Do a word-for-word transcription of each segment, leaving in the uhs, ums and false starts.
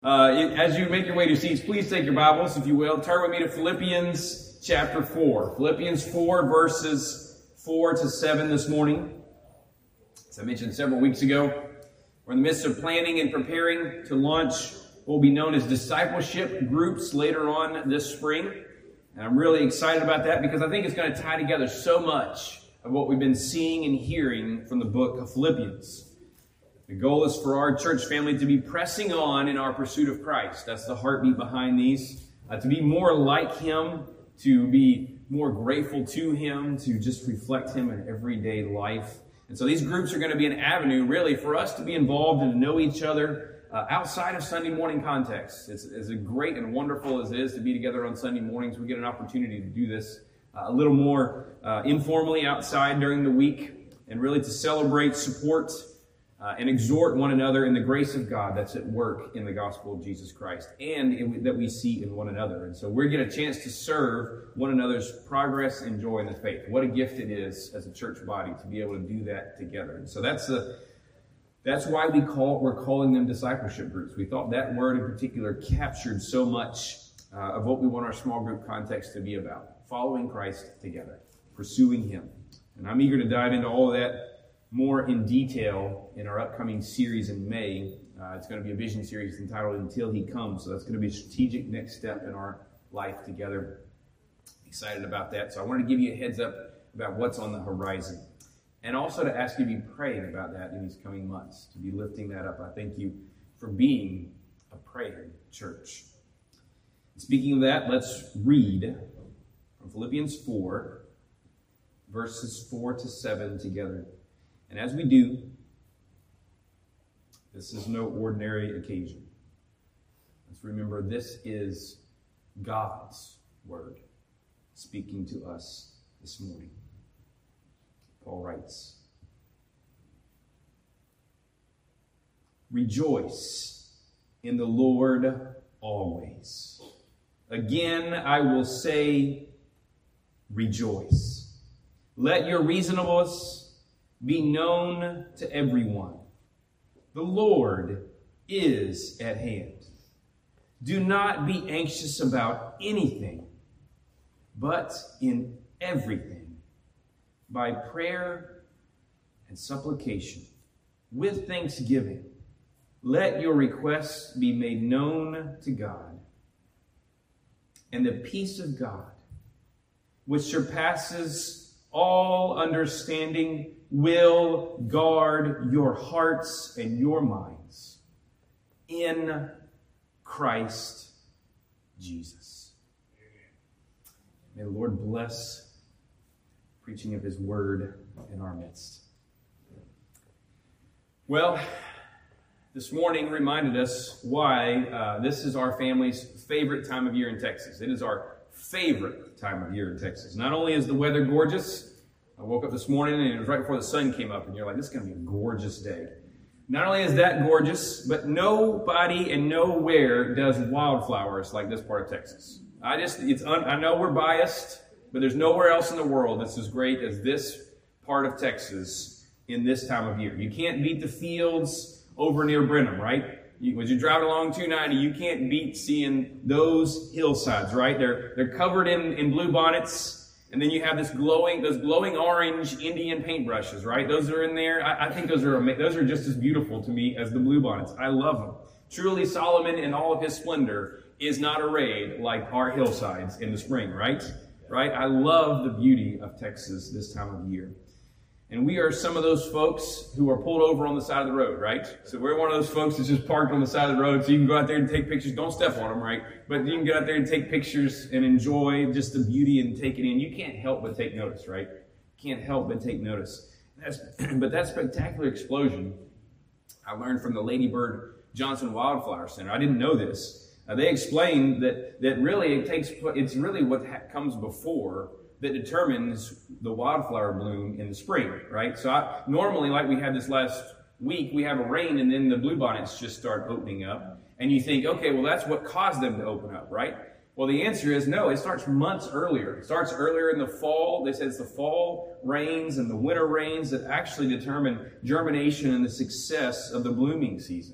Uh, it, as you make your way to seats, please take your Bibles, if you will. Turn with me to Philippians chapter four. Philippians four, verses four to seven this morning. As I mentioned several weeks ago, we're in the midst of planning and preparing to launch what will be known as discipleship groups later on this spring. And I'm really excited about that because I think it's going to tie together so much of what we've been seeing and hearing from the book of Philippians. The goal is for our church family to be pressing on in our pursuit of Christ. That's the heartbeat behind these. Uh, to be more like Him, to be more grateful to Him, to just reflect Him in everyday life. And so these groups are going to be an avenue, really, for us to be involved and to know each other uh, outside of Sunday morning context. It's as great and wonderful as it is to be together on Sunday mornings. We get an opportunity to do this uh, a little more uh, informally outside during the week and really to celebrate, support, Uh, and exhort one another in the grace of God that's at work in the gospel of Jesus Christ and in, that we see in one another. And so we get a chance to serve one another's progress and joy in the faith. What a gift it is as a church body to be able to do that together. And so that's the that's why we call we're calling them discipleship groups. We thought that word in particular captured so much uh, of what we want our small group context to be about: following Christ together, pursuing Him. And I'm eager to dive into all of that more in detail in our upcoming series in May. Uh, it's going to be a vision series entitled Until He Comes. So that's going to be a strategic next step in our life together. Excited about that. So I wanted to give you a heads up about what's on the horizon. And also to ask you to be praying about that in these coming months, to be lifting that up. I thank you for being a praying church. Speaking of that, let's read from Philippians four, verses four to seven together. And as we do, this is no ordinary occasion. Let's remember this is God's word speaking to us this morning. Paul writes, "Rejoice in the Lord always. Again, I will say, rejoice. Let your reasonableness be known to everyone. The Lord is at hand. Do not be anxious about anything, but in everything, by prayer and supplication, with thanksgiving, let your requests be made known to God. And the peace of God, which surpasses all understanding, will guard your hearts and your minds in Christ Jesus." May the Lord bless preaching of His word in our midst. Well, this morning reminded us why uh, this is our family's favorite time of year in Texas. It is our favorite time of year in Texas. Not only is the weather gorgeous, I woke up this morning and it was right before the sun came up and you're like, this is going to be a gorgeous day. Not only is that gorgeous, but nobody and nowhere does wildflowers like this part of Texas. I just, it's un, I know we're biased, but there's nowhere else in the world that's as great as this part of Texas in this time of year. You can't beat the fields over near Brenham, right? You, when you drive along two ninety, you can't beat seeing those hillsides, right? They're they're covered in, in blue bonnets. And then you have this glowing, those glowing orange Indian paintbrushes, right? Those are in there. I, I think those are ama- those are just as beautiful to me as the bluebonnets. I love them. Truly, Solomon in all of his splendor is not arrayed like our hillsides in the spring, right? Right? I love the beauty of Texas this time of year. And we are some of those folks who are pulled over on the side of the road, right? So we're one of those folks that's just parked on the side of the road so you can go out there and take pictures. Don't step on them, right? But you can get out there and take pictures and enjoy just the beauty and take it in. You can't help but take notice, right? You can't help but take notice. That's, but that spectacular explosion, I learned from the Lady Bird Johnson Wildflower Center. I didn't know this. Uh, they explained that, that really it takes, it's really what ha- comes before that determines the wildflower bloom in the spring, right? So I, normally, like we had this last week, we have a rain and then the bluebonnets just start opening up. And you think, okay, well, that's what caused them to open up, right? Well, the answer is no, it starts months earlier. It starts earlier in the fall. They say it's the fall rains and the winter rains that actually determine germination and the success of the blooming season.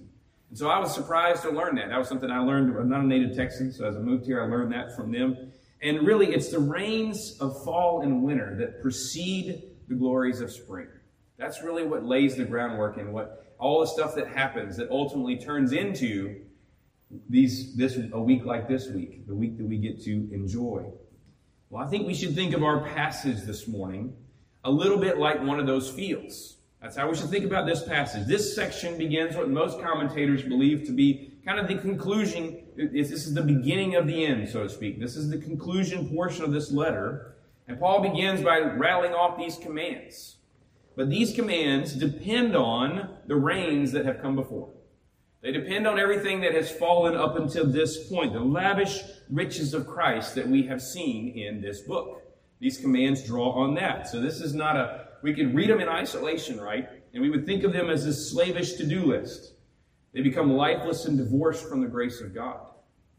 And so I was surprised to learn that. That was something I learned. I'm not a native Texan, so as I moved here, I learned that from them. And really, it's the rains of fall and winter that precede the glories of spring. That's really what lays the groundwork and what all the stuff that happens that ultimately turns into these this a week like this week, the week that we get to enjoy. Well, I think we should think of our passage this morning a little bit like one of those fields. That's how we should think about this passage. This section begins what most commentators believe to be kind of the conclusion. This is the beginning of the end, so to speak. This is the conclusion portion of this letter. And Paul begins by rattling off these commands. But these commands depend on the rains that have come before. They depend on everything that has fallen up until this point, the lavish riches of Christ that we have seen in this book. These commands draw on that. So this is not a, we could read them in isolation, right? And we would think of them as a slavish to-do list. They become lifeless and divorced from the grace of God.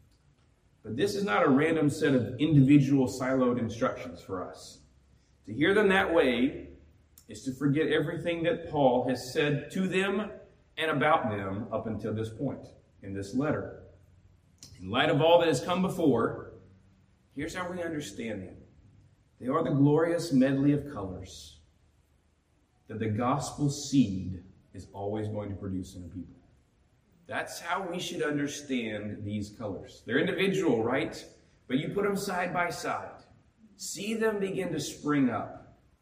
But this is not a random set of individual siloed instructions for us. To hear them that way is to forget everything that Paul has said to them and about them up until this point in this letter. In light of all that has come before, here's how we understand them. They are the glorious medley of colors that the gospel seed is always going to produce in a people. That's how we should understand these colors. They're individual, right? But you put them side by side. See them begin to spring up.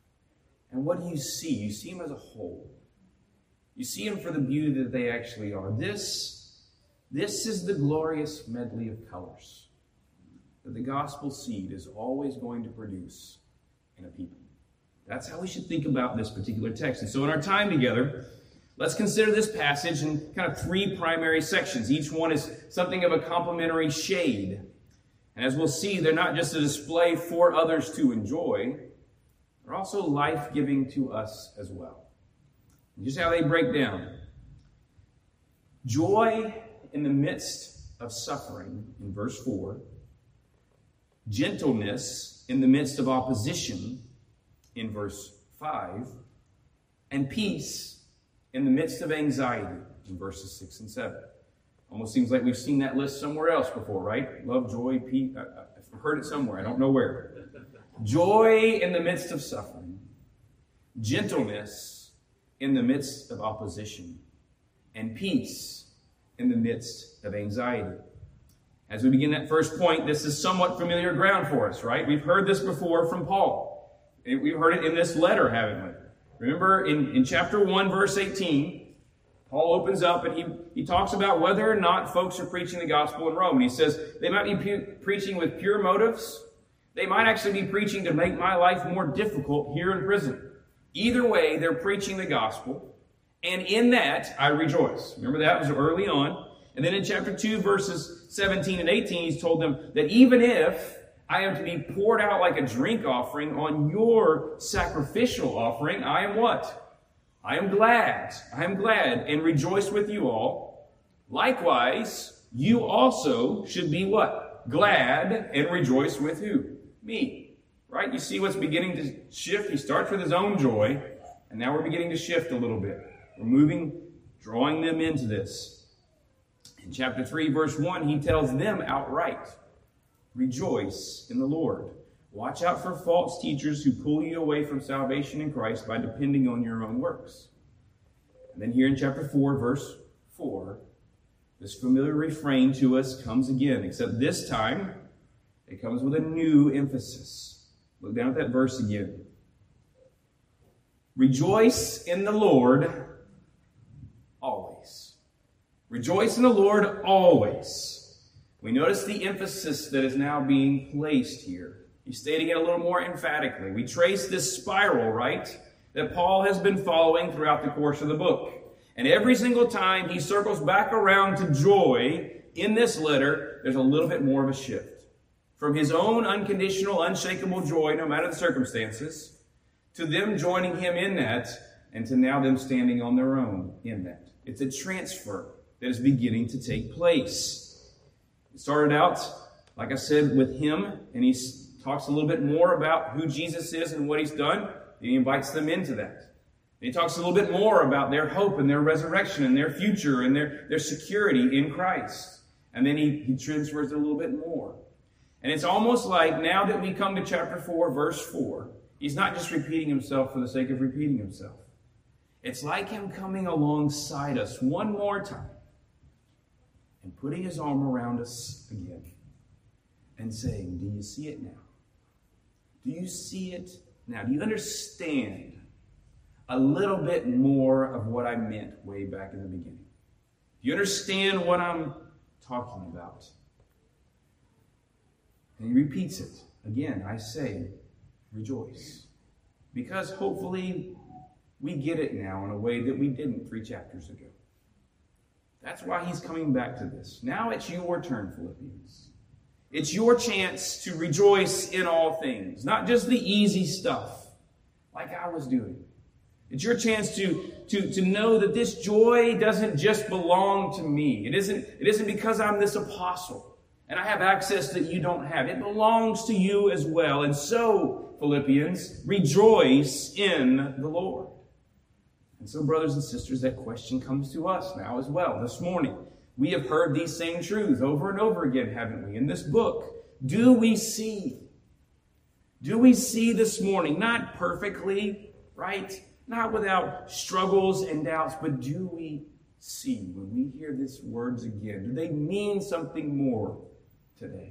And what do you see? You see them as a whole. You see them for the beauty that they actually are. This, this is the glorious medley of colors that the gospel seed is always going to produce in a people. That's how we should think about this particular text. And so in our time together, let's consider this passage in kind of three primary sections. Each one is something of a complementary shade. And as we'll see, they're not just a display for others to enjoy. They're also life-giving to us as well. And just how they break down. Joy in the midst of suffering, in verse four. Gentleness in the midst of opposition, in verse five. And peace in the midst of anxiety, in verses six and seven. Almost seems like we've seen that list somewhere else before, right? Love, joy, peace. I've heard it somewhere. I don't know where. Joy in the midst of suffering. Gentleness in the midst of opposition. And peace in the midst of anxiety. As we begin that first point, this is somewhat familiar ground for us, right? We've heard this before from Paul. We've heard it in this letter, haven't we? Remember in, in chapter one, verse eighteen, Paul opens up and he, he talks about whether or not folks are preaching the gospel in Rome. And he says they might be pu- preaching with pure motives. They might actually be preaching to make my life more difficult here in prison. Either way, they're preaching the gospel. And in that, I rejoice. Remember that was early on. And then in chapter two, verses seventeen and eighteen, he's told them that even if I am to be poured out like a drink offering on your sacrificial offering, I am what? I am glad. I am glad and rejoice with you all. Likewise, you also should be what? Glad and rejoice with who? Me. Right? You see what's beginning to shift? He starts with his own joy, and now we're beginning to shift a little bit. We're moving, drawing them into this. In chapter three, verse one, he tells them outright, rejoice in the Lord. Watch out for false teachers who pull you away from salvation in Christ by depending on your own works. And then here in chapter four, verse four, this familiar refrain to us comes again, except this time it comes with a new emphasis. Look down at that verse again. Rejoice in the Lord always. Rejoice in the Lord always. We notice the emphasis that is now being placed here. He's stating it a little more emphatically. We trace this spiral, right, that Paul has been following throughout the course of the book. And every single time he circles back around to joy in this letter, there's a little bit more of a shift. From his own unconditional, unshakable joy, no matter the circumstances, to them joining him in that, and to now them standing on their own in that. It's a transfer that is beginning to take place. It started out, like I said, with him, and he talks a little bit more about who Jesus is and what he's done. And he invites them into that. He talks a little bit more about their hope and their resurrection and their future and their, their security in Christ. And then he, he transfers it a little bit more. And it's almost like now that we come to chapter four, verse four, he's not just repeating himself for the sake of repeating himself. It's like him coming alongside us one more time and putting his arm around us again and saying, do you see it now? Do you see it now? Do you understand a little bit more of what I meant way back in the beginning? Do you understand what I'm talking about? And he repeats it. Again, I say, rejoice. Because hopefully we get it now in a way that we didn't three chapters ago. That's why he's coming back to this. Now it's your turn, Philippians. It's your chance to rejoice in all things. Not just the easy stuff, like I was doing. It's your chance to, to, to know that this joy doesn't just belong to me. It isn't, it isn't because I'm this apostle and I have access that you don't have. It belongs to you as well. And so, Philippians, rejoice in the Lord. And so, brothers and sisters, that question comes to us now as well. This morning, we have heard these same truths over and over again, haven't we? In this book, do we see? Do we see this morning? Not perfectly, right? Not without struggles and doubts, but do we see when we hear these words again? Do they mean something more today?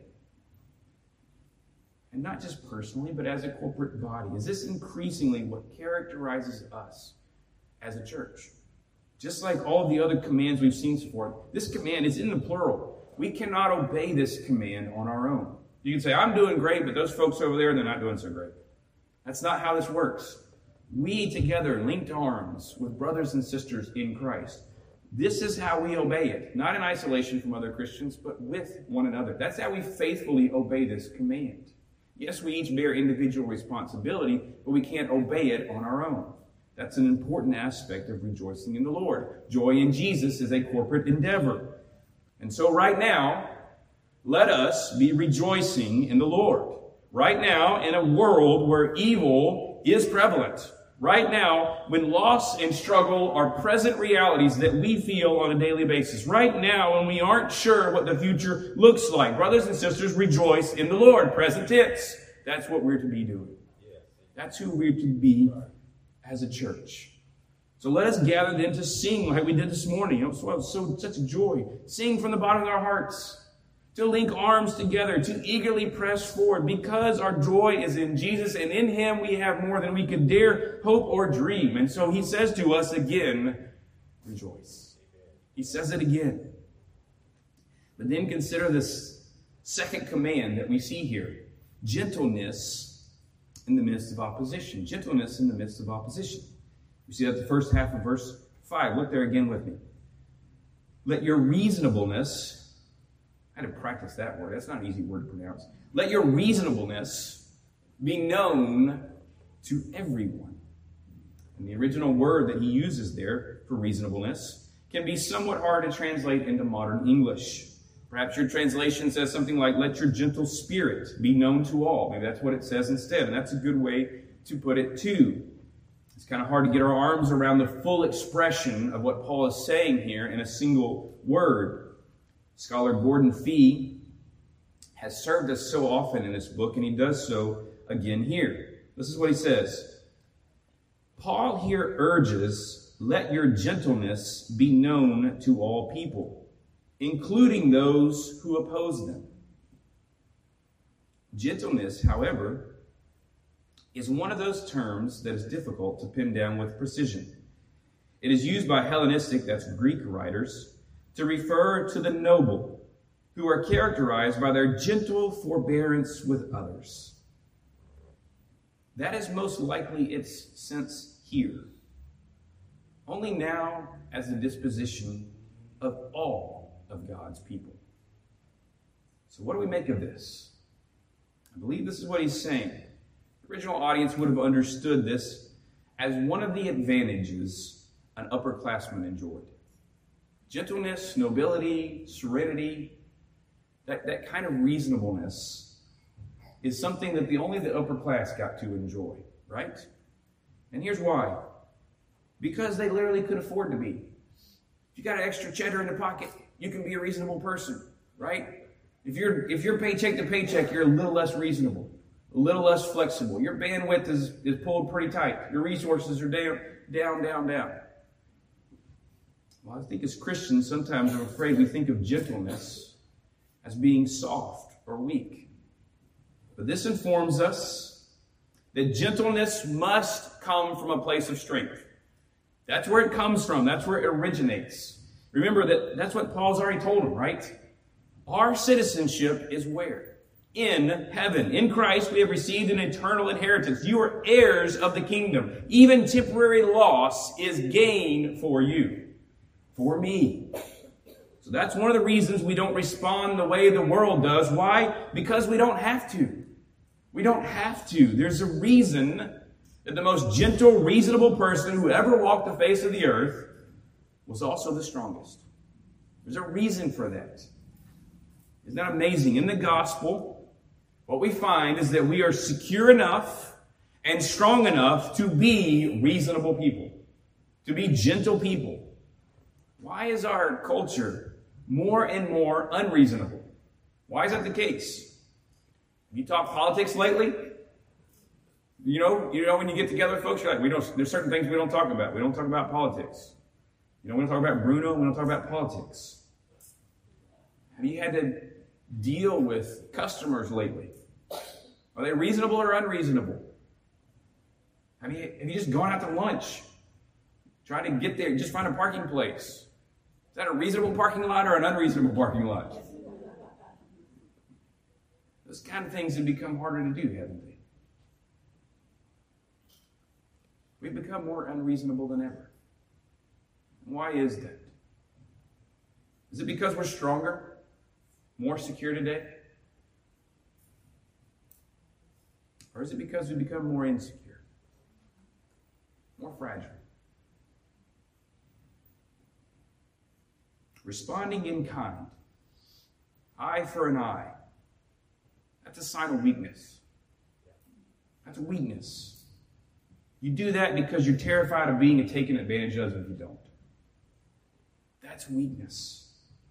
And not just personally, but as a corporate body. Is this increasingly what characterizes us as a church? Just like all the other commands we've seen so far, this command is in the plural. We cannot obey this command on our own. You can say, I'm doing great, but those folks over there, they're not doing so great. That's not how this works. We together, linked arms with brothers and sisters in Christ. This is how we obey it. Not in isolation from other Christians, but with one another. That's how we faithfully obey this command. Yes, we each bear individual responsibility, but we can't obey it on our own. That's an important aspect of rejoicing in the Lord. Joy in Jesus is a corporate endeavor. And so right now, let us be rejoicing in the Lord. Right now, in a world where evil is prevalent. Right now, when loss and struggle are present realities that we feel on a daily basis. Right now, when we aren't sure what the future looks like. Brothers and sisters, rejoice in the Lord. Present tense. That's what we're to be doing. That's who we're to be as a church. So let us gather then to sing like we did this morning. It was so, so such a joy. Sing from the bottom of our hearts. To link arms together, to eagerly press forward, because our joy is in Jesus, and in him we have more than we could dare hope or dream. And so he says to us again, rejoice. He says it again. But then consider this second command that we see here. Gentleness in the midst of opposition. Gentleness in the midst of opposition. You see that the first half of verse five. Look there again with me. Let your reasonableness... I had to practice that word. That's not an easy word to pronounce. Let your reasonableness be known to everyone. And the original word that he uses there for reasonableness can be somewhat hard to translate into modern English. Perhaps your translation says something like, let your gentle spirit be known to all. Maybe that's what it says instead. And that's a good way to put it too. It's kind of hard to get our arms around the full expression of what Paul is saying here in a single word. Scholar Gordon Fee has served us so often in this book, and he does so again here. This is what he says. Paul here urges, let your gentleness be known to all people, including those who oppose them. Gentleness, however, is one of those terms that is difficult to pin down with precision. It is used by Hellenistic, that's Greek writers, to refer to the noble, who are characterized by their gentle forbearance with others. That is most likely its sense here. Only now as the disposition of all of God's people. So what do we make of this? I believe this is what he's saying. The original audience would have understood this as one of the advantages an upperclassman enjoyed. Gentleness, nobility, serenity, that, that kind of reasonableness is something that the only the upper class got to enjoy, right? And here's why. because they literally could afford to be. If you got an extra cheddar in the pocket, you can be a reasonable person, right? If you're if you're paycheck to paycheck, you're a little less reasonable, a little less flexible. Your bandwidth is, is pulled pretty tight. Your resources are down, down, down, down. Well, I think as Christians, sometimes I'm afraid we think of gentleness as being soft or weak. But this informs us that gentleness must come from a place of strength. That's where it comes from. That's where it originates. Remember that that's what Paul's already told them, right? Our citizenship is where? In heaven. In Christ, we have received an eternal inheritance. You are heirs of the kingdom. Even temporary loss is gain for you, for me. So that's one of the reasons we don't respond the way the world does. Why? Because we don't have to. We don't have to. There's a reason that the most gentle, reasonable person who ever walked the face of the earth was also the strongest. There's a reason for that. Isn't that amazing? In the gospel, what we find is that we are secure enough and strong enough to be reasonable people, to be gentle people. Why is our culture more and more unreasonable? Why is that the case? Have you talked politics lately? You know, you know when you get together, folks, you're like, we don't. There's certain things we don't talk about. We don't talk about politics. You know, we don't talk about Bruno. We don't talk about politics. Have you had to deal with customers lately? Are they reasonable or unreasonable? Have you, have you just gone out to lunch? Try to get there, just find a parking place. Is that a reasonable parking lot or an unreasonable parking lot? Those kind of things have become harder to do, haven't they? We've become more unreasonable than ever. Why is that? Is it because we're stronger, more secure today? Or is it because we become more insecure, more fragile? Responding in kind, eye for an eye, that's a sign of weakness. That's a weakness. You do that because you're terrified of being taken advantage of if you don't. That's weakness.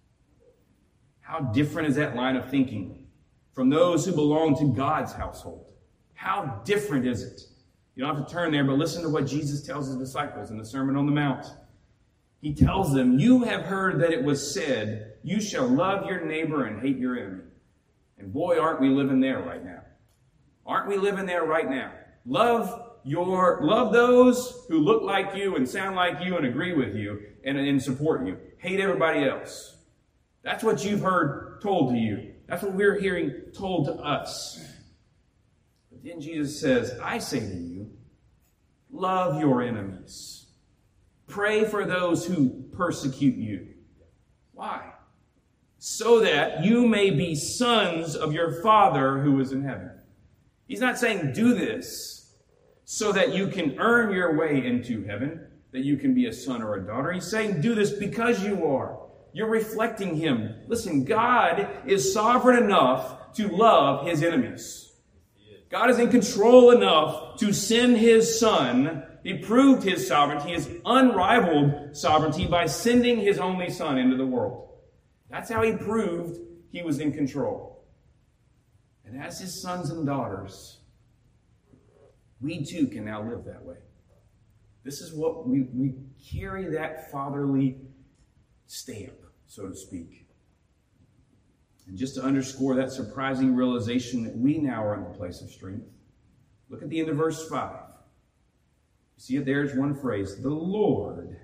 How different is that line of thinking from those who belong to God's household? How different is it? You don't have to turn there, but listen to what Jesus tells his disciples in the Sermon on the Mount. He tells them, you have heard that it was said, you shall love your neighbor and hate your enemy. And boy, aren't we living there right now. Aren't we living there right now? Love your, love those who look like you and sound like you and agree with you and, and support you. Hate everybody else. That's what you've heard told to you. That's what we're hearing told to us. But then Jesus says, I say to you, love your enemies. Pray for those who persecute you. Why? So that you may be sons of your Father who is in heaven. He's not saying do this so that you can earn your way into heaven, that you can be a son or a daughter. He's saying do this because you are. You're reflecting Him. Listen, God is sovereign enough to love His enemies. God is in control enough to send His Son. He proved His sovereignty, His unrivaled sovereignty, by sending His only Son into the world. That's how He proved He was in control. And as His sons and daughters, we too can now live that way. This is what we, we carry that fatherly stamp, so to speak. And just to underscore that surprising realization that we now are in a place of strength, look at the end of verse five. You see it there's one phrase, the Lord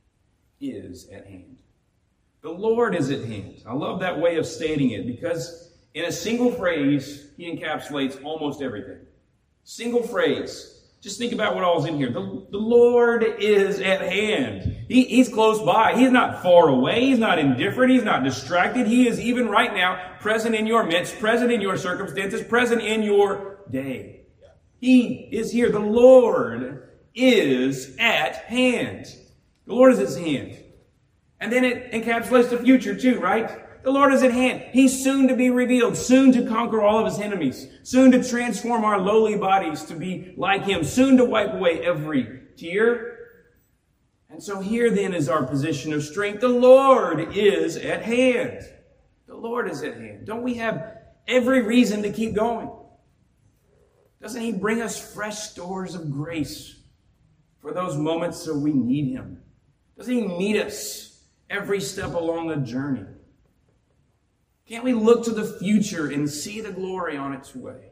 is at hand. The Lord is at hand. I love that way of stating it because in a single phrase, He encapsulates almost everything. Single phrase. Just think about what all's in here. The, the Lord is at hand. He, he's close by. He's not far away. He's not indifferent. He's not distracted. He is even right now present in your midst, present in your circumstances, present in your day. He is here. The Lord is at hand. The Lord is at hand. And then it encapsulates the future too, right? The Lord is at hand. He's soon to be revealed, soon to conquer all of His enemies, soon to transform our lowly bodies to be like Him, soon to wipe away every tear, And so here then is our position of strength. The Lord is at hand. The Lord is at hand. Don't we have every reason to keep going? Doesn't He bring us fresh stores of grace for those moments so we need Him? Doesn't He meet us every step along the journey? Can't we look to the future and see the glory on its way?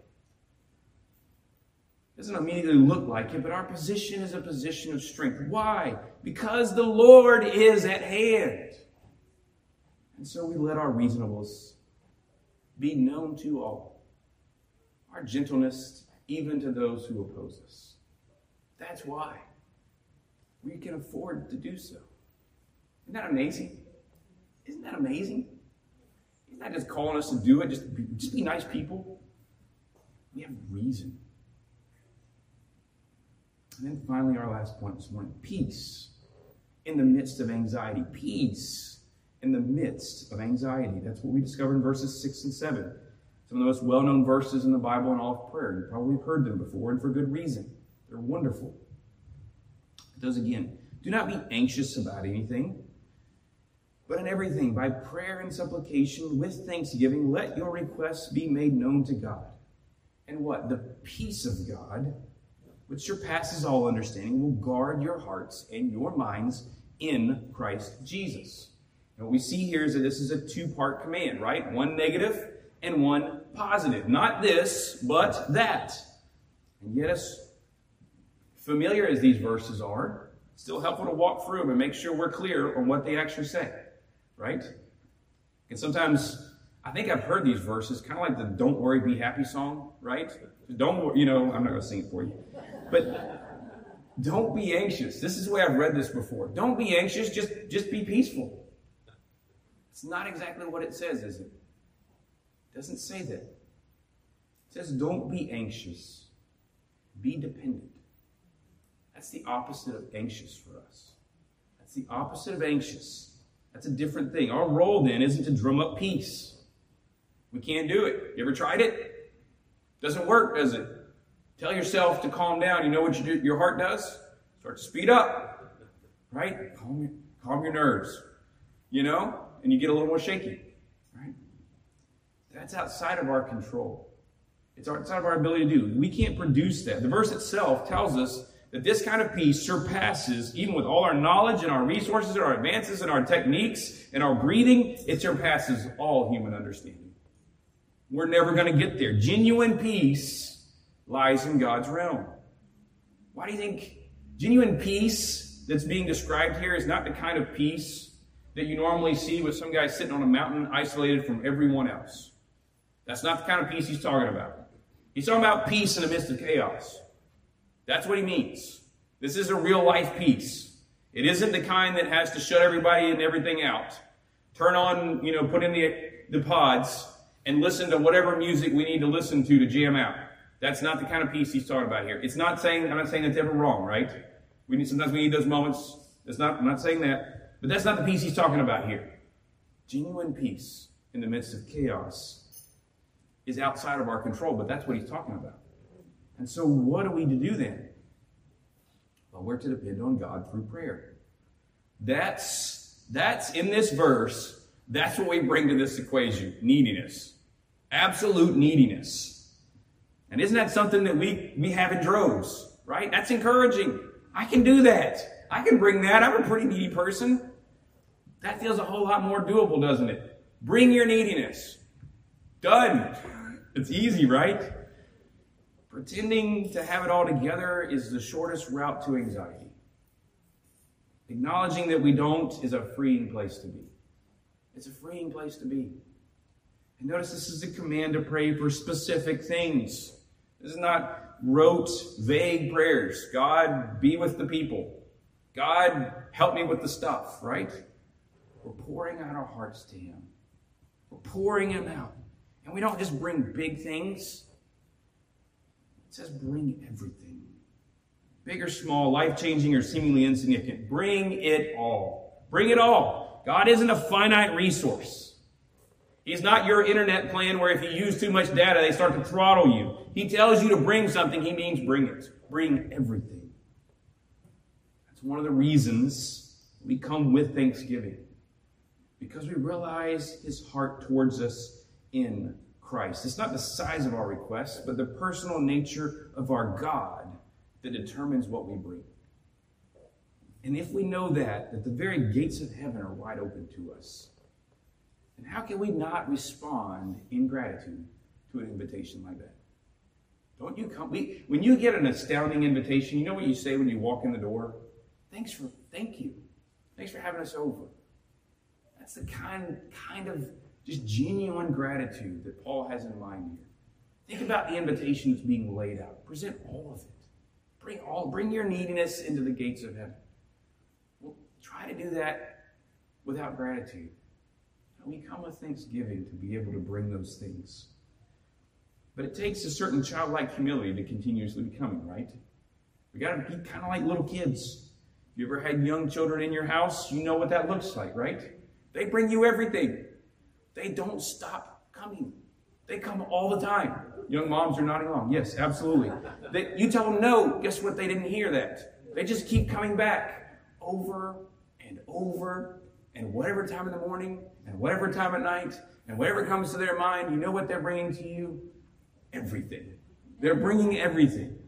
It doesn't immediately look like it, but our position is a position of strength. Why? Because the Lord is at hand. And so we let our reasonableness be known to all. Our gentleness, even to those who oppose us. That's why we can afford to do so. Isn't that amazing? Isn't that amazing? He's not just calling us to do it, just be, just be nice people. We have reason. And then finally, our last point this morning, peace in the midst of anxiety. Peace in the midst of anxiety. That's what we discovered in verses six and seven. Some of the most well-known verses in the Bible and all of prayer. You probably have heard them before, and for good reason. They're wonderful. It does again. Do not be anxious about anything, but in everything, by prayer and supplication, with thanksgiving, let your requests be made known to God. And what? The peace of God, which surpasses all understanding, will guard your hearts and your minds in Christ Jesus. And what we see here is that this is a two-part command, right? One negative and one positive. Not this, but that. And yet, as familiar as these verses are, it's still helpful to walk through them and make sure we're clear on what they actually say, right? And sometimes, I think I've heard these verses, kind of like the Don't Worry, Be Happy song, right? Don't worry, you know, I'm not going to sing it for you. But don't be anxious. This is the way I've read this before. Don't be anxious, just, just be peaceful. It's not exactly what it says, is it? It doesn't say that. It says don't be anxious. Be dependent. That's the opposite of anxious for us. That's the opposite of anxious. That's a different thing. Our role then isn't to drum up peace. We can't do it. You ever tried it? Doesn't work, does it? Tell yourself to calm down. You know what you do, your heart does? Start to speed up. Right? Calm your, calm your nerves. You know? And you get a little more shaky. Right? That's outside of our control. It's outside of our ability to do. We can't produce that. The verse itself tells us that this kind of peace surpasses, even with all our knowledge and our resources and our advances and our techniques and our breathing, it surpasses all human understanding. We're never going to get there. Genuine peace lies in God's realm. Why do you think genuine peace that's being described here is not the kind of peace that you normally see with some guy sitting on a mountain isolated from everyone else? That's not the kind of peace he's talking about. He's talking about peace in the midst of chaos. That's what he means. This is a real life peace. It isn't the kind that has to shut everybody and everything out. Turn on, you know, put in the, the pods and listen to whatever music we need to listen to to jam out. That's not the kind of peace he's talking about here. It's not saying, I'm not saying that's ever wrong, right? We need, sometimes we need those moments. That's not, I'm not saying that. But that's not the peace he's talking about here. Genuine peace in the midst of chaos is outside of our control, but that's what he's talking about. And so what are we to do then? Well, we're to depend on God through prayer. That's, that's in this verse, that's what we bring to this equation, neediness. Absolute neediness. And isn't that something that we, we have in droves, right? That's encouraging. I can do that. I can bring that. I'm a pretty needy person. That feels a whole lot more doable, doesn't it? Bring your neediness. Done. It's easy, right? Pretending to have it all together is the shortest route to anxiety. Acknowledging that we don't is a freeing place to be. It's a freeing place to be. And notice this is a command to pray for specific things. This is not rote, vague prayers. God, be with the people. God, help me with the stuff, right? We're pouring out our hearts to Him. We're pouring Him out. And we don't just bring big things. It says bring everything. Big or small, life-changing or seemingly insignificant. Bring it all. Bring it all. God isn't a finite resource. He's not your internet plan where if you use too much data, they start to throttle you. He tells you to bring something, He means bring it. Bring everything. It's one of the reasons we come with thanksgiving, because we realize his heart towards us in Christ. It's not the size of our requests, but the personal nature of our God that determines what we bring. And if we know that, that the very gates of heaven are wide open to us, then how can we not respond in gratitude to an invitation like that? Don't you come? We, when you get an astounding invitation, you know what you say when you walk in the door? Thanks for, thank you. Thanks for having us over. That's the kind, kind of just genuine gratitude that Paul has in mind here. Think about the invitation that's being laid out. Present all of it. Bring all, bring your neediness into the gates of heaven. Well, try to do that without gratitude. We come with thanksgiving to be able to bring those things. But it takes a certain childlike humility to continuously be coming, right? We got to be kind of like little kids. If you ever had young children in your house, you know what that looks like, right? They bring you everything. They don't stop coming. They come all the time. Young moms are nodding along. Yes, absolutely. They, you tell them no. Guess what? They didn't hear that. They just keep coming back over and over, and whatever time in the morning, and whatever time at night, and whatever comes to their mind, you know what they're bringing to you? Everything. They're bringing everything.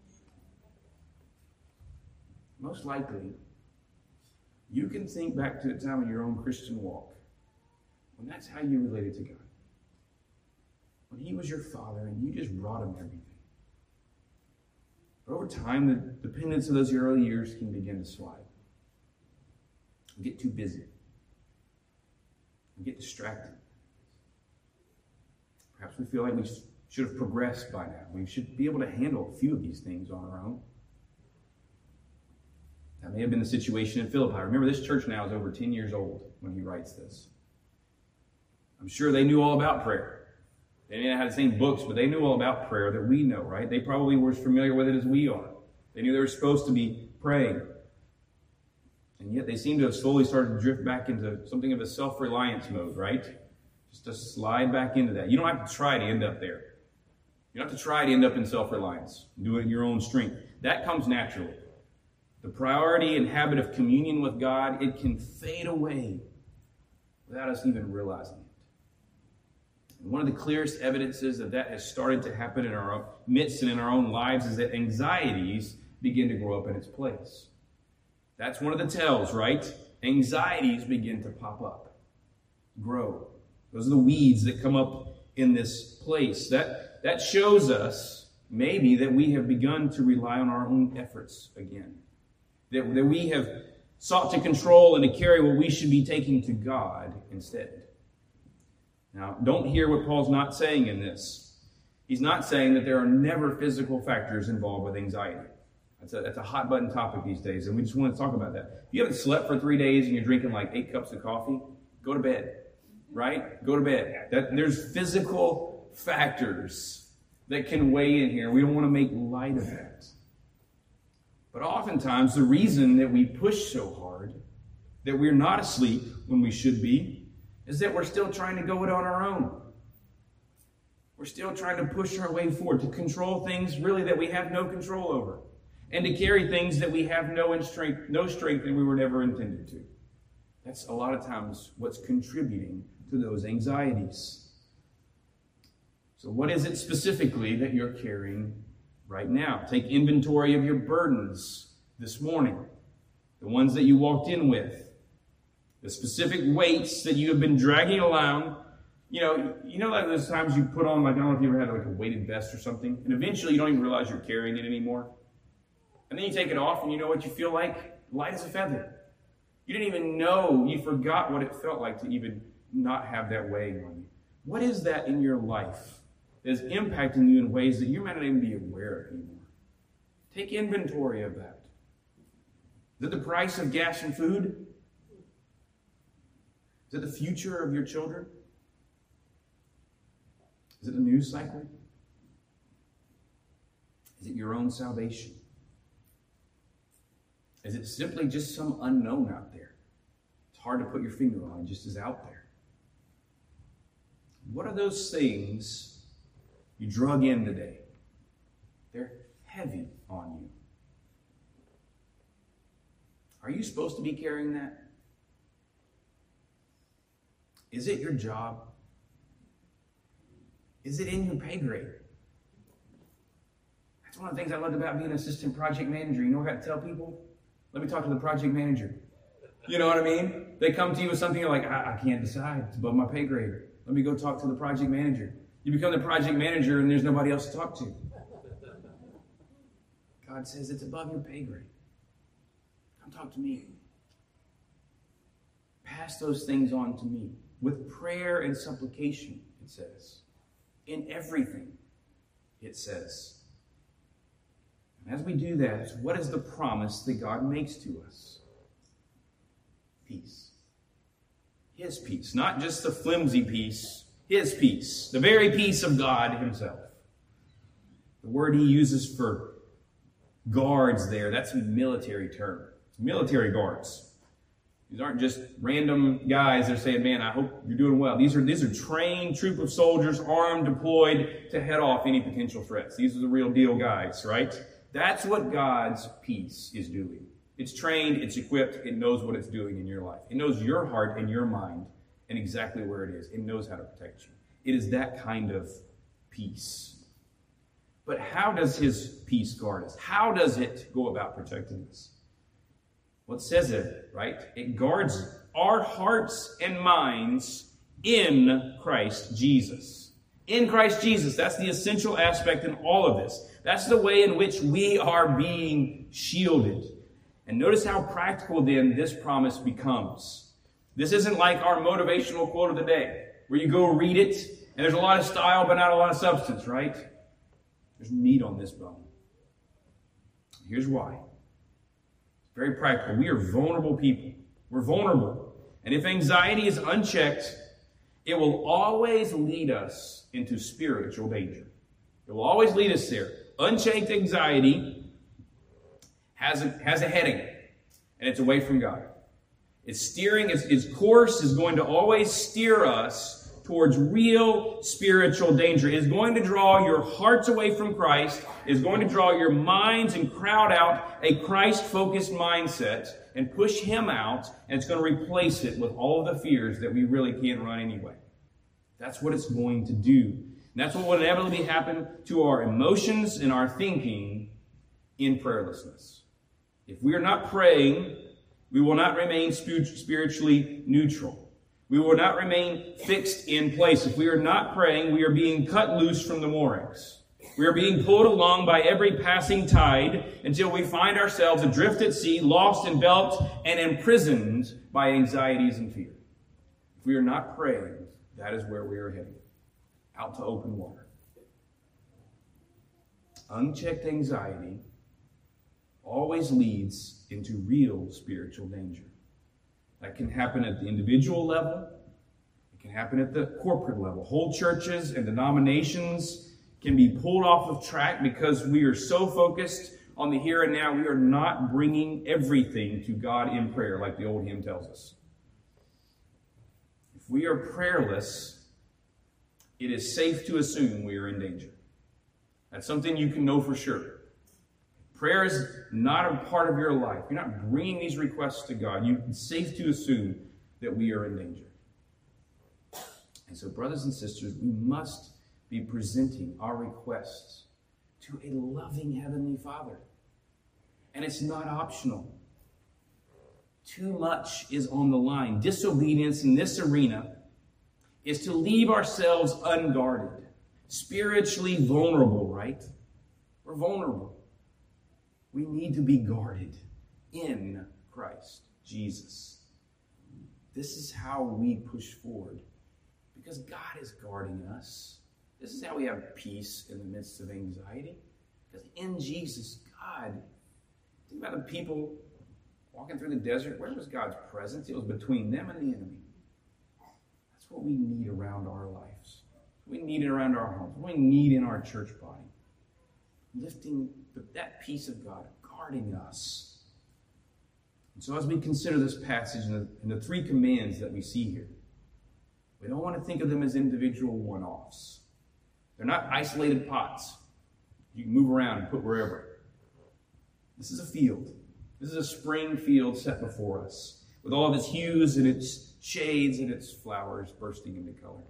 Most likely, you can think back to the time of your own Christian walk when that's how you related to God. When he was your father and you just brought him everything. But over time, the dependence of those early years can begin to slide. We get too busy. We get distracted. Perhaps we feel like we should have progressed by now. We should be able to handle a few of these things on our own. That may have been the situation in Philippi. Remember, this church now is over ten years old when he writes this. I'm sure they knew all about prayer. They didn't have the same books, but they knew all about prayer that we know, right? They probably were as familiar with it as we are. They knew they were supposed to be praying. And yet they seem to have slowly started to drift back into something of a self-reliance mode, right? Just to slide back into that. You don't have to try to end up there. You don't have to try to end up in self-reliance. Do it in your own strength. That comes naturally. The priority and habit of communion with God, it can fade away without us even realizing it. And one of the clearest evidences that that has started to happen in our midst and in our own lives is that anxieties begin to grow up in its place. That's one of the tells, right? Anxieties begin to pop up, grow. Those are the weeds that come up in this place. That, that shows us maybe that we have begun to rely on our own efforts again. That, that we have sought to control and to carry what we should be taking to God instead. Now, don't hear what Paul's not saying in this. He's not saying that there are never physical factors involved with anxiety. That's a, that's a hot button topic these days, and we just want to talk about that. If you haven't slept for three days and you're drinking like eight cups of coffee, go to bed, right? Go to bed. That, there's physical factors that can weigh in here. We don't want to make light of that. But oftentimes, the reason that we push so hard, that we're not asleep when we should be, is that we're still trying to go it on our own. We're still trying to push our way forward, to control things really that we have no control over, and to carry things that we have no strength, no strength that we were never intended to. That's a lot of times what's contributing to those anxieties. So what is it specifically that you're carrying right now? Take inventory of your burdens this morning, the ones that you walked in with, the specific weights that you have been dragging around. You know, you know, like those times you put on, like, I don't know if you ever had like a weighted vest or something, and eventually you don't even realize you're carrying it anymore. And then you take it off and you know what you feel like? Light as a feather. You didn't even know, you forgot what it felt like to even not have that weighing on you. What is that in your life that is impacting you in ways that you might not even be aware of anymore? Take inventory of that. Is it the price of gas and food? Is it the future of your children? Is it the news cycle? Is it your own salvation? Is it simply just some unknown out there? It's hard to put your finger on, it just is out there. What are those things you drug in today? They're heavy on you. Are you supposed to be carrying that? Is it your job? Is it in your pay grade? That's one of the things I loved about being an assistant project manager. You know what I got to tell people? Let me talk to the project manager. You know what I mean? They come to you with something, you're like, I, I can't decide. It's above my pay grade. Let me go talk to the project manager. You become the project manager and there's nobody else to talk to. God says it's above your pay grade. Come talk to me. Pass those things on to me. With prayer and supplication, it says. In everything, it says. And as we do that, what is the promise that God makes to us? Peace. His peace. Not just the flimsy peace. His peace. The very peace of God himself. The word he uses for guards there, that's a military term. It's military guards. These aren't just random guys that are saying, man, I hope you're doing well. These are, these are trained troop of soldiers, armed, deployed to head off any potential threats. These are the real deal guys, right? That's what God's peace is doing. It's trained, it's equipped, it knows what it's doing in your life. It knows your heart and your mind and exactly where it is. It knows how to protect you. It is that kind of peace. But how does his peace guard us? How does it go about protecting us? Well, it says it, right? It guards our hearts and minds in Christ Jesus. In Christ Jesus. That's the essential aspect in all of this. That's the way in which we are being shielded. And notice how practical then this promise becomes. This isn't like our motivational quote of the day, where you go read it, and there's a lot of style, but not a lot of substance, right? There's meat on this bone. Here's why. It's very practical. We are vulnerable people. We're vulnerable. And if anxiety is unchecked, it will always lead us into spiritual danger. It will always lead us there. Unchecked anxiety has a, has a heading, and it's away from God. It's steering, its, its course is going to always steer us towards real spiritual danger. It is going to draw your hearts away from Christ. It is going to draw your minds and crowd out a Christ-focused mindset and push him out, and it's going to replace it with all of the fears that we really can't run anyway. That's what it's going to do. And that's what will inevitably happen to our emotions and our thinking in prayerlessness. If we are not praying, we will not remain spiritually neutral. We will not remain fixed in place. If we are not praying, we are being cut loose from the moorings. We are being pulled along by every passing tide until we find ourselves adrift at sea, lost, enveloped, and imprisoned by anxieties and fear. If we are not praying, that is where we are heading, out to open water. Unchecked anxiety always leads into real spiritual danger. That can happen at the individual level. It can happen at the corporate level. Whole churches and denominations can be pulled off of track because we are so focused on the here and now. We are not bringing everything to God in prayer, like the old hymn tells us. If we are prayerless, it is safe to assume we are in danger. That's something you can know for sure. Prayer is not a part of your life. You're not bringing these requests to God. You, it's safe to assume that we are in danger. And so, brothers and sisters, we must be presenting our requests to a loving Heavenly Father. And it's not optional. Too much is on the line. Disobedience in this arena is to leave ourselves unguarded, spiritually vulnerable, right? We're vulnerable. We need to be guarded in Christ Jesus. This is how we push forward, because God is guarding us. This is how we have peace in the midst of anxiety, because in Jesus, God, think about the people walking through the desert. Where was God's presence? It was between them and the enemy. That's what we need around our lives. We need it around our homes. We need in our church body. Lifting the, that peace of God, guarding us. And so as we consider this passage and the, and the three commands that we see here, we don't want to think of them as individual one-offs. They're not isolated pots you can move around and put wherever. This is a field. This is a spring field set before us, with all of its hues and its shades and its flowers bursting into color.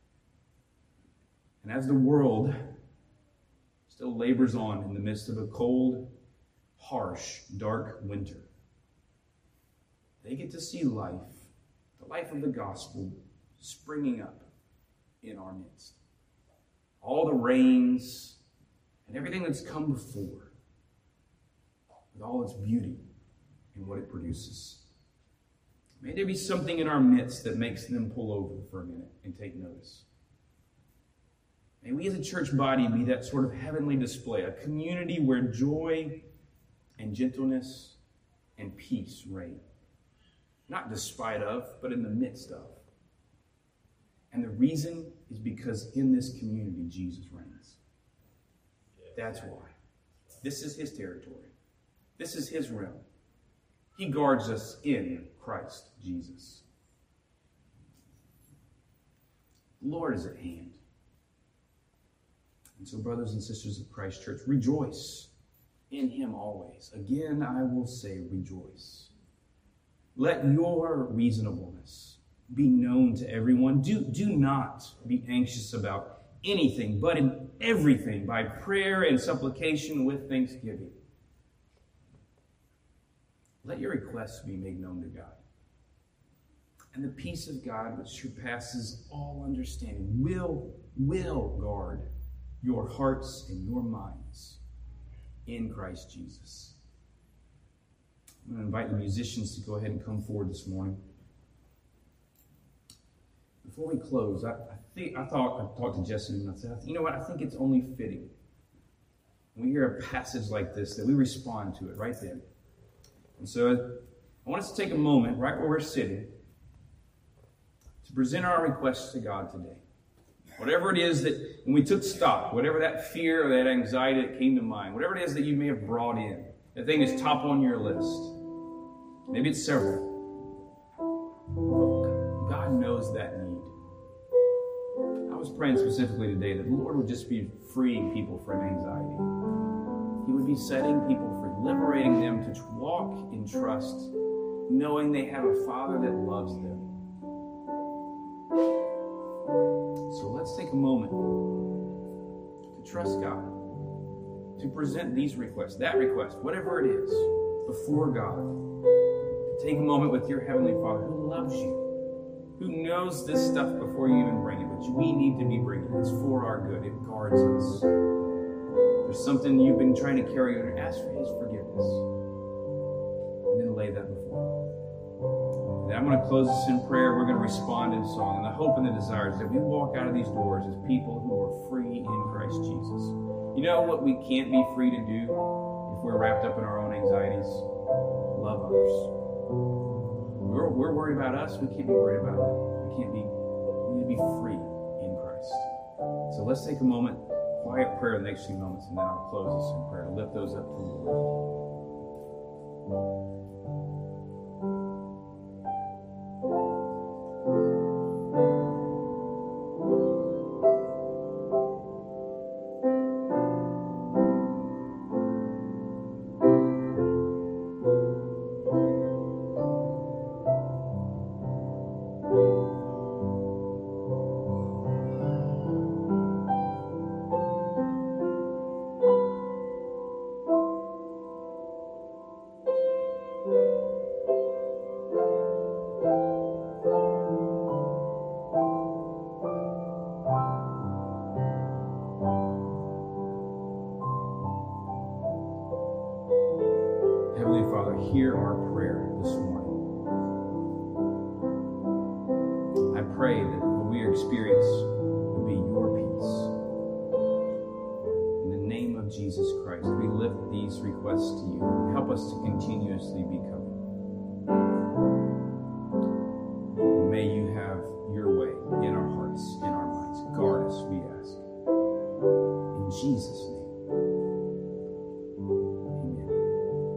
And as the world still labors on in the midst of a cold, harsh, dark winter, they get to see life, the life of the gospel, springing up in our midst. All the rains and everything that's come before, with all its beauty and what it produces. May there be something in our midst that makes them pull over for a minute and take notice. May we as a church body be that sort of heavenly display, a community where joy and gentleness and peace reign. Not despite of, but in the midst of. And the reason is because in this community, Jesus reigns. That's why. This is his territory. This is his realm. He guards us in Christ Jesus. The Lord is at hand. And so, brothers and sisters of Christ Church, rejoice in him always. Again, I will say rejoice. Let your reasonableness be known to everyone. Do, do not be anxious about anything, but in everything, by prayer and supplication with thanksgiving. Let your requests be made known to God. And the peace of God, which surpasses all understanding, will, will guard your hearts and your minds in Christ Jesus. I'm going to invite the musicians to go ahead and come forward this morning. Before we close, I, I think I thought I talked to Jesse and I said, you know what? I think it's only fitting when we hear a passage like this that we respond to it right then. And so I want us to take a moment right where we're sitting to present our requests to God today. Whatever it is that, when we took stock, whatever that fear or that anxiety that came to mind, whatever it is that you may have brought in, the thing that's top on your list. Maybe it's several. God knows that need. I was praying specifically today that the Lord would just be freeing people from anxiety. He would be setting people free, liberating them to walk in trust, knowing they have a Father that loves them. So let's take a moment to trust God, to present these requests, that request, whatever it is, before God. To take a moment with your Heavenly Father who loves you, who knows this stuff before you even bring it, but we need to be bringing it. It's for our good. It guards us. There's something you've been trying to carry on and ask for his forgiveness. And then lay that before him. And I'm going to close this in prayer. We're going to respond in song. And the hope and the desire is that we walk out of these doors as people who are free in Christ Jesus. You know what we can't be free to do if we're wrapped up in our own anxieties? Love others. We're, we're worried about us. We can't be worried about them. We can't be, we need to be free in Christ. So let's take a moment, quiet prayer the next few moments, and then I'll close this in prayer to lift those up to the Lord. Hear our prayer this morning. I pray that what we experience will be your peace. In the name of Jesus Christ, we lift these requests to you. Help us to continuously be covered. May you have your way in our hearts, in our minds. Guard us, we ask. In Jesus' name.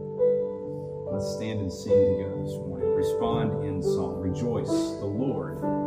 Let's stand and sing together this morning. Respond in song. Rejoice, the Lord